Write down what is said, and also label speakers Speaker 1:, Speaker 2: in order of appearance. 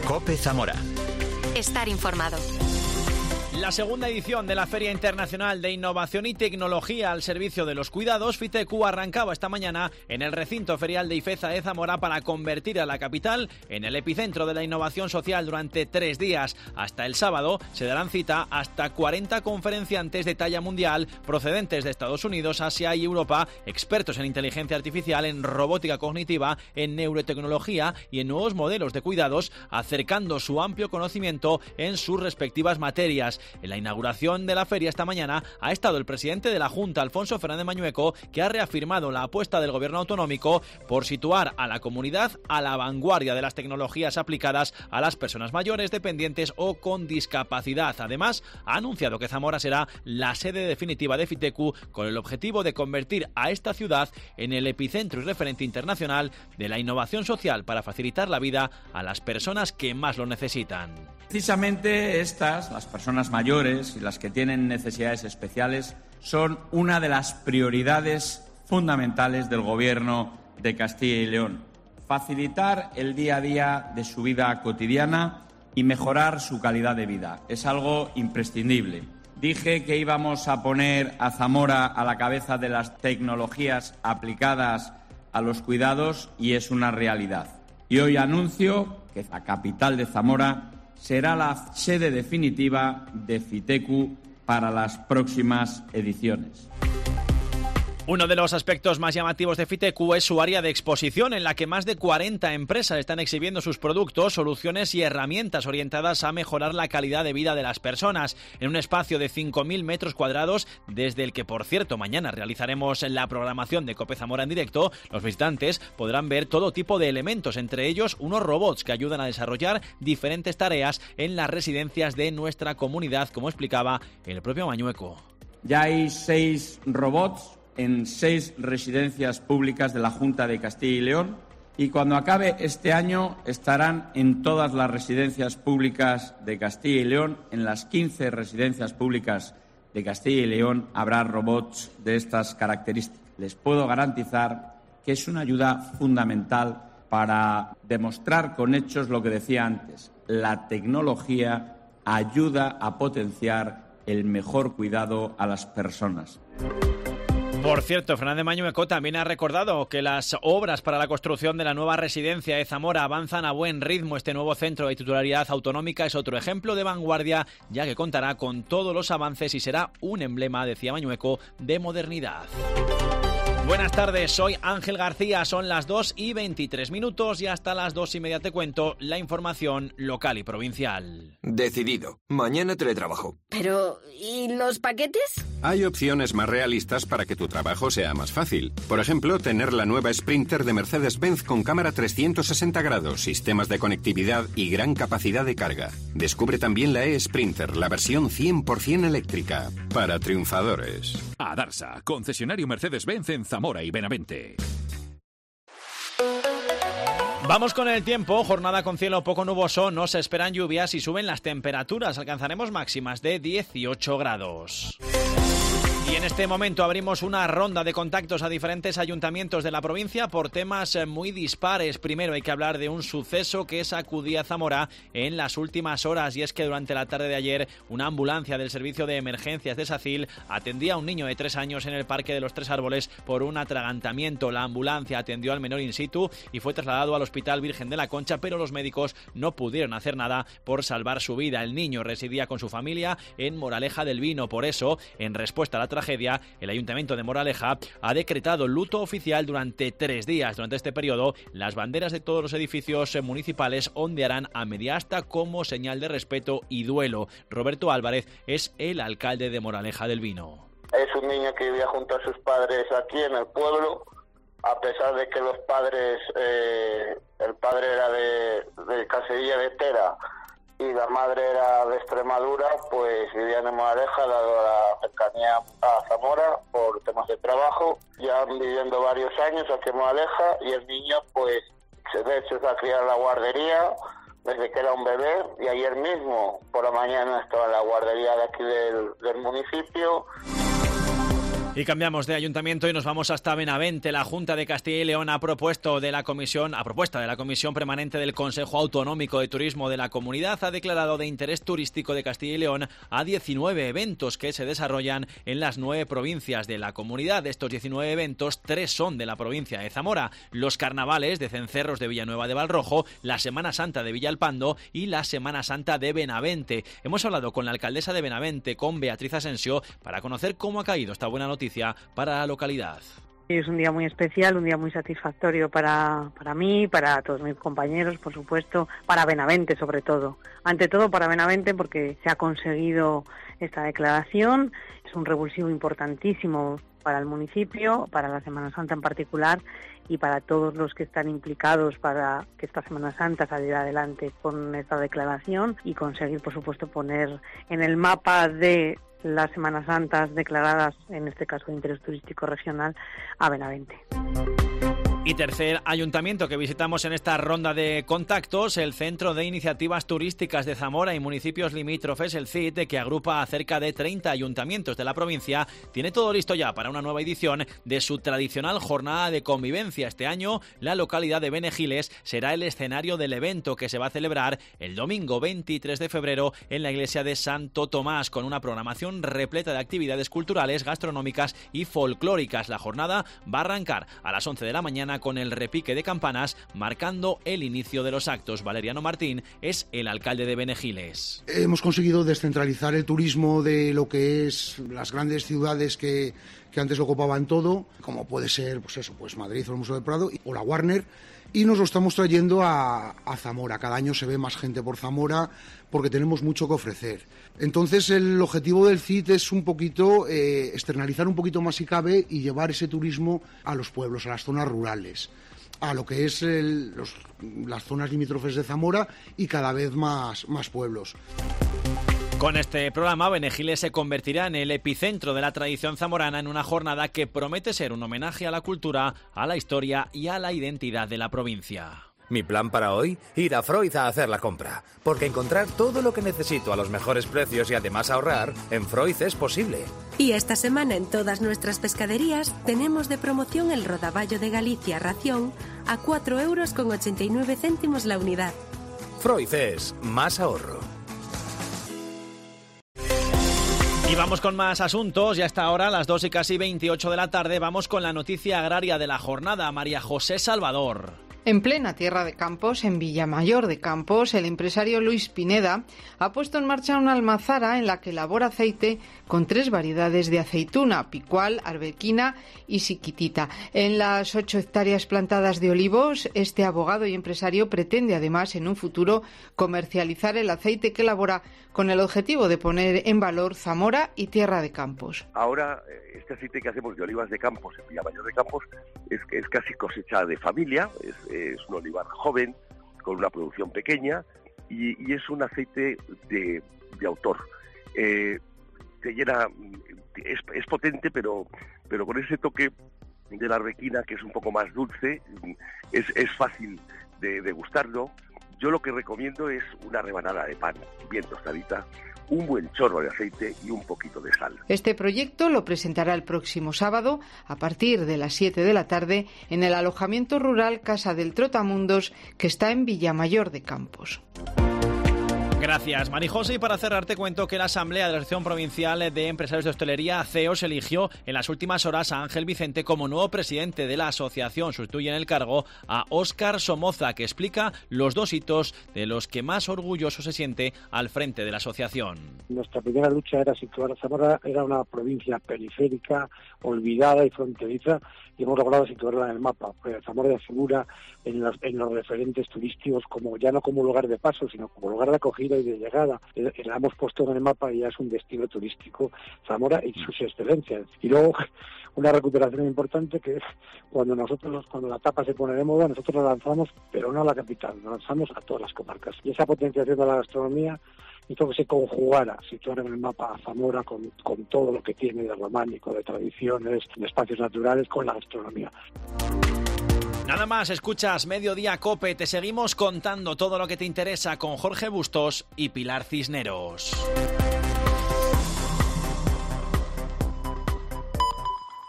Speaker 1: COPE Zamora.
Speaker 2: Estar informado.
Speaker 3: La segunda edición de la Feria Internacional de Innovación y Tecnología al Servicio de los Cuidados, FITECU, arrancaba esta mañana en el recinto ferial de Ifeza de Zamora para convertir a la capital en el epicentro de la innovación social durante 3 días. Hasta el sábado se darán cita hasta 40 conferenciantes de talla mundial procedentes de Estados Unidos, Asia y Europa, expertos en inteligencia artificial, en robótica cognitiva, en neurotecnología y en nuevos modelos de cuidados, acercando su amplio conocimiento en sus respectivas materias. En la inauguración de la feria esta mañana ha estado el presidente de la Junta, Alfonso Fernández Mañueco, que ha reafirmado la apuesta del gobierno autonómico por situar a la comunidad a la vanguardia de las tecnologías aplicadas a las personas mayores, dependientes o con discapacidad. Además, ha anunciado que Zamora será la sede definitiva de FITECU con el objetivo de convertir a esta ciudad en el epicentro y referente internacional de la innovación social para facilitar la vida a las personas que más lo necesitan.
Speaker 4: Precisamente estas, las personas mayores y las que tienen necesidades especiales, son una de las prioridades fundamentales del Gobierno de Castilla y León. Facilitar el día a día de su vida cotidiana y mejorar su calidad de vida. Es algo imprescindible. Dije que íbamos a poner a Zamora a la cabeza de las tecnologías aplicadas a los cuidados y es una realidad. Y hoy anuncio que la capital de Zamora será la sede definitiva de FITECU para las próximas ediciones.
Speaker 3: Uno de los aspectos más llamativos de FITECU es su área de exposición, en la que más de 40 empresas están exhibiendo sus productos, soluciones y herramientas orientadas a mejorar la calidad de vida de las personas, en un espacio de 5.000 metros cuadrados, desde el que, por cierto, mañana realizaremos la programación de COPE Zamora en directo. Los visitantes podrán ver todo tipo de elementos, entre ellos unos robots que ayudan a desarrollar diferentes tareas en las residencias de nuestra comunidad, como explicaba el propio Mañueco.
Speaker 4: Ya hay 6 robots en 6 residencias públicas de la Junta de Castilla y León y cuando acabe este año estarán en todas las residencias públicas de Castilla y León. En las 15 residencias públicas de Castilla y León habrá robots de estas características. Les puedo garantizar que es una ayuda fundamental para demostrar con hechos lo que decía antes. La tecnología ayuda a potenciar el mejor cuidado a las personas.
Speaker 3: Por cierto, Fernández Mañueco también ha recordado que las obras para la construcción de la nueva residencia de Zamora avanzan a buen ritmo. Este nuevo centro de titularidad autonómica es otro ejemplo de vanguardia, ya que contará con todos los avances y será un emblema, decía Mañueco, de modernidad. Buenas tardes, soy Ángel García, son las 2:23 y hasta las 2:30 te cuento la información local y provincial.
Speaker 5: Decidido, mañana teletrabajo.
Speaker 2: Pero, ¿y los paquetes?
Speaker 6: Hay opciones más realistas para que tu trabajo sea más fácil. Por ejemplo, tener la nueva Sprinter de Mercedes-Benz con cámara 360 grados, sistemas de conectividad y gran capacidad de carga. Descubre también la e-Sprinter, la versión 100% eléctrica, para triunfadores.
Speaker 1: Adarsa, concesionario Mercedes-Benz en Zamora y Benavente.
Speaker 3: Vamos con el tiempo, jornada con cielo poco nuboso, no se esperan lluvias y suben las temperaturas, alcanzaremos máximas de 18 grados. Y en este momento abrimos una ronda de contactos a diferentes ayuntamientos de la provincia por temas muy dispares. Primero hay que hablar de un suceso que sacudía Zamora en las últimas horas, y es que durante la tarde de ayer una ambulancia del Servicio de Emergencias de SACIL atendía a un niño de 3 años en el Parque de los Tres Árboles por un atragantamiento. La ambulancia atendió al menor in situ y fue trasladado al Hospital Virgen de la Concha, pero los médicos no pudieron hacer nada por salvar su vida. El niño residía con su familia en Moraleja del Vino. Por eso, en respuesta a la tragedia, el Ayuntamiento de Moraleja ha decretado luto oficial durante 3 días. Durante este periodo, las banderas de todos los edificios municipales ondearán a media asta como señal de respeto y duelo. Roberto Álvarez es el alcalde de Moraleja del Vino.
Speaker 7: Es un niño que vivía junto a sus padres aquí en el pueblo, a pesar de que los padres, el padre era de Casería de Tera y la madre era de Extremadura, pues vivían en Moraleja, dado la cercanía a Zamora por temas de trabajo. Ya viviendo varios años aquí en Moraleja, y el niño, pues, de hecho, se ha criado en la guardería desde que era un bebé, y ayer mismo, por la mañana, estaba en la guardería de aquí del municipio.
Speaker 3: Y cambiamos de ayuntamiento y nos vamos hasta Benavente. La Junta de Castilla y León a propuesta de la Comisión Permanente del Consejo Autonómico de Turismo de la comunidad, ha declarado de interés turístico de Castilla y León a 19 eventos que se desarrollan en las 9 provincias de la comunidad. De estos 19 eventos, 3 son de la provincia de Zamora: los carnavales de Cencerros de Villanueva de Valrojo, la Semana Santa de Villalpando y la Semana Santa de Benavente. Hemos hablado con la alcaldesa de Benavente, con Beatriz Asensio, para conocer cómo ha caído esta buena noticia para la localidad.
Speaker 8: Es un día muy especial, un día muy satisfactorio para mí, para todos mis compañeros, por supuesto, para Benavente sobre todo. Ante todo para Benavente, porque se ha conseguido esta declaración. Es un revulsivo importantísimo para el municipio, para la Semana Santa en particular, y para todos los que están implicados para que esta Semana Santa saliera adelante con esta declaración y conseguir, por supuesto, poner en el mapa de las Semanas Santas declaradas, en este caso de interés turístico regional, a Benavente.
Speaker 3: Y tercer ayuntamiento que visitamos en esta ronda de contactos, el Centro de Iniciativas Turísticas de Zamora y municipios limítrofes, el CIT, que agrupa a cerca de 30 ayuntamientos de la provincia, tiene todo listo ya para una nueva edición de su tradicional jornada de convivencia. Este año, la localidad de Benegiles será el escenario del evento, que se va a celebrar el domingo 23 de febrero en la iglesia de Santo Tomás, con una programación repleta de actividades culturales, gastronómicas y folclóricas. La jornada va a arrancar a las 11 de la mañana con el repique de campanas, marcando el inicio de los actos. Valeriano Martín es el alcalde de Benegiles.
Speaker 9: Hemos conseguido descentralizar el turismo de lo que es las grandes ciudades que antes lo ocupaban todo, como puede ser pues Madrid o el Museo del Prado o la Warner, y nos lo estamos trayendo a Zamora. Cada año se ve más gente por Zamora porque tenemos mucho que ofrecer. Entonces el objetivo del CIT es un poquito externalizar un poquito más si cabe y llevar ese turismo a los pueblos, a las zonas rurales, a lo que es las zonas limítrofes de Zamora y cada vez más pueblos.
Speaker 3: Con este programa, Benegiles se convertirá en el epicentro de la tradición zamorana, en una jornada que promete ser un homenaje a la cultura, a la historia y a la identidad de la provincia.
Speaker 10: Mi plan para hoy, ir a Freud a hacer la compra, porque encontrar todo lo que necesito a los mejores precios y además ahorrar, en Freud es posible.
Speaker 11: Y esta semana en todas nuestras pescaderías tenemos de promoción el rodaballo de Galicia ración a 4,89 € la unidad.
Speaker 10: Freud es más ahorro.
Speaker 3: Y vamos con más asuntos, y hasta ahora, a las 2:28 de la tarde, vamos con la noticia agraria de la jornada. María José Salvador.
Speaker 12: En plena tierra de Campos, en Villamayor de Campos, el empresario Luis Pineda ha puesto en marcha una almazara en la que elabora aceite con 3 variedades de aceituna: picual, arbequina y siquitita. En las 8 hectáreas plantadas de olivos, este abogado y empresario pretende además en un futuro comercializar el aceite que elabora, con el objetivo de poner en valor Zamora y tierra de Campos.
Speaker 13: Ahora, este aceite que hacemos de olivas de Campos, en Villamayor de Campos, es casi cosecha de familia, es un olivar joven, con una producción pequeña, y es un aceite de autor. Te llena, es potente, pero con ese toque de la arbequina, que es un poco más dulce, es fácil de degustarlo. Yo lo que recomiendo es una rebanada de pan bien tostadita, un buen chorro de aceite y un poquito de sal.
Speaker 12: Este proyecto lo presentará el próximo sábado a partir de las 7 de la tarde en el alojamiento rural Casa del Trotamundos, que está en Villamayor de Campos.
Speaker 3: Gracias, Marijose. Y para cerrar, te cuento que la Asamblea de la Asociación Provincial de Empresarios de Hostelería, ACEOS, eligió en las últimas horas a Ángel Vicente como nuevo presidente de la asociación. Sustituye en el cargo a Óscar Somoza, que explica los 2 hitos de los que más orgulloso se siente al frente de la asociación.
Speaker 14: Nuestra primera lucha era situar a Zamora, era una provincia periférica, olvidada y fronteriza, y hemos logrado situarla en el mapa. Zamora figura en los referentes turísticos ya no como lugar de paso, sino como lugar de acogida y de llegada. La hemos puesto en el mapa y ya es un destino turístico Zamora y sus excelencias. Y luego una recuperación importante, que es cuando la tapa se pone de moda, nosotros la lanzamos, pero no a la capital, la lanzamos a todas las comarcas. Y esa potenciación de la gastronomía hizo que se conjugara, situar en el mapa a Zamora con todo lo que tiene de románico, de tradiciones, de espacios naturales, con la gastronomía.
Speaker 3: Nada más, escuchas Mediodía COPE. Te seguimos contando todo lo que te interesa con Jorge Bustos y Pilar Cisneros.